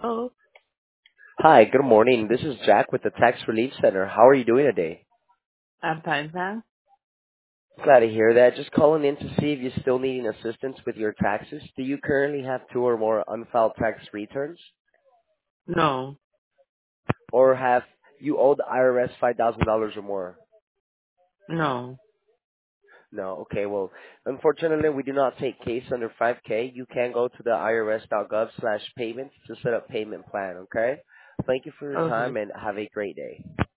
Oh, Hi, good morning. This is Jack with the Tax Relief Center. How are you doing today? I'm fine, thanks. Glad to hear that. Just calling in to see if you're still needing assistance with your taxes. Do you currently have two or more unfiled tax returns? No, Or have you owed the IRS $5,000 or more? no. No. Okay, well, unfortunately, we do not take case under 5K. You can go to the irs.gov/payments to set up payment plan, okay? Thank you for your time Okay. and have a great day.